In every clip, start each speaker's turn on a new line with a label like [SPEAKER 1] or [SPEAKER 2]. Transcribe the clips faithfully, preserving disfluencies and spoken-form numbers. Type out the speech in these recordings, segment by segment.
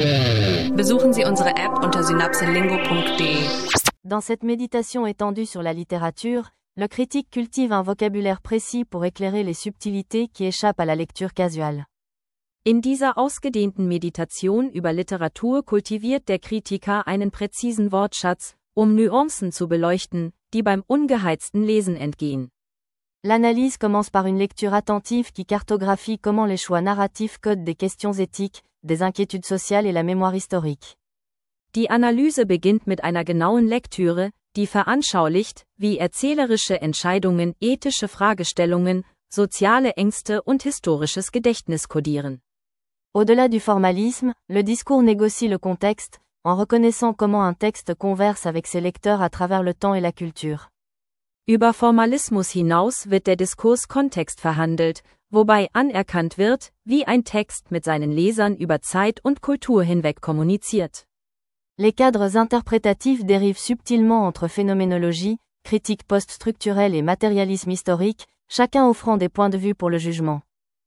[SPEAKER 1] Besuchen Sie unsere App unter synapselingo punkt de.
[SPEAKER 2] Dans cette méditation étendue sur la littérature, le critique cultive un vocabulaire précis pour éclairer les subtilités qui échappent à la lecture casuale.
[SPEAKER 3] In dieser ausgedehnten Meditation über Literatur kultiviert der Kritiker einen präzisen Wortschatz, um Nuancen zu beleuchten, die beim ungeheizten Lesen entgehen.
[SPEAKER 2] L'analyse commence par une lecture attentive qui cartographie comment les choix narratifs codent des questions éthiques, des inquiétudes sociales et la mémoire historique.
[SPEAKER 3] Die Analyse beginnt mit einer genauen Lektüre, die veranschaulicht, wie erzählerische Entscheidungen ethische Fragestellungen, soziale Ängste und historisches Gedächtnis kodieren.
[SPEAKER 2] Au-delà du formalisme, le discours négocie le contexte, en reconnaissant comment un texte converse avec ses lecteurs à travers le temps et la culture.
[SPEAKER 3] Über Formalismus hinaus wird der Diskurs Kontext verhandelt, wobei anerkannt wird, wie ein Text mit seinen Lesern über Zeit und Kultur hinweg kommuniziert.
[SPEAKER 2] Les cadres interprétatifs dérivent subtilement entre phénoménologie, critique post-structurelle et matérialisme historique, chacun offrant des points de vue pour le jugement.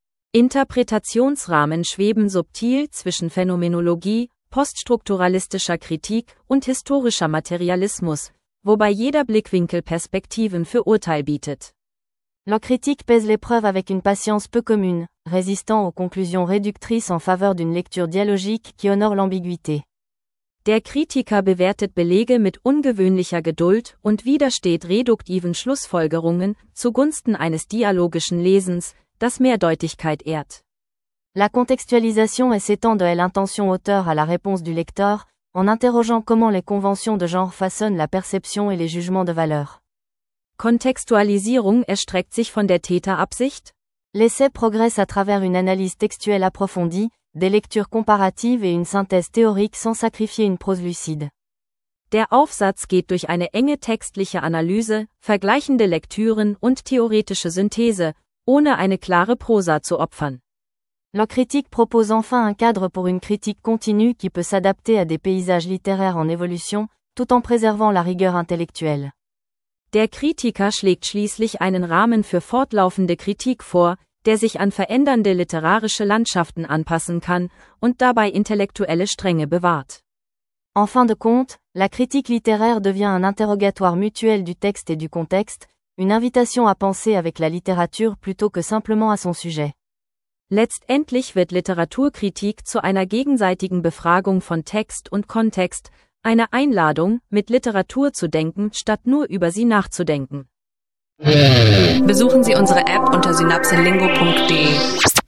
[SPEAKER 3] Interpretationsrahmen schweben subtil zwischen Phänomenologie, poststrukturalistischer Kritik und historischer Materialismus, wobei jeder Blickwinkel Perspektiven für Urteil bietet.
[SPEAKER 2] Le critique pèse l'épreuve avec une patience peu commune, résistant aux conclusions réductrices en faveur d'une lecture dialogique qui honore l'ambiguïté.
[SPEAKER 3] Der Kritiker bewertet Belege mit ungewöhnlicher Geduld und widersteht reduktiven Schlussfolgerungen zugunsten eines dialogischen Lesens, das Mehrdeutigkeit ehrt.
[SPEAKER 2] La contextualisation est s'étend de l'intention auteur à la réponse du lecteur, en interrogeant comment les conventions de genre façonnent la perception et les jugements de valeur.
[SPEAKER 3] Kontextualisierung erstreckt sich von der Täterabsicht?
[SPEAKER 2] L'essai progresse à travers une analyse textuelle approfondie, des lectures comparatives et une synthèse théorique sans sacrifier une prose lucide.
[SPEAKER 3] Der Aufsatz geht durch eine enge textliche Analyse, vergleichende Lektüren und theoretische Synthese, ohne eine klare Prosa zu opfern.
[SPEAKER 2] Le critique propose enfin un cadre pour une critique continue qui peut s'adapter à des paysages littéraires en évolution, tout en préservant la rigueur intellectuelle.
[SPEAKER 3] Der Kritiker schlägt schließlich einen Rahmen für fortlaufende Kritik vor, der sich an verändernde literarische Landschaften anpassen kann und dabei intellektuelle Strenge bewahrt.
[SPEAKER 2] En fin de compte, la critique littéraire devient un interrogatoire mutuel du texte et du contexte, une invitation à penser avec la littérature plutôt que simplement à son sujet.
[SPEAKER 3] Letztendlich wird Literaturkritik zu einer gegenseitigen Befragung von Text und Kontext, eine Einladung, mit Literatur zu denken, statt nur über sie nachzudenken.
[SPEAKER 1] Besuchen Sie unsere App unter synapselingo punkt de.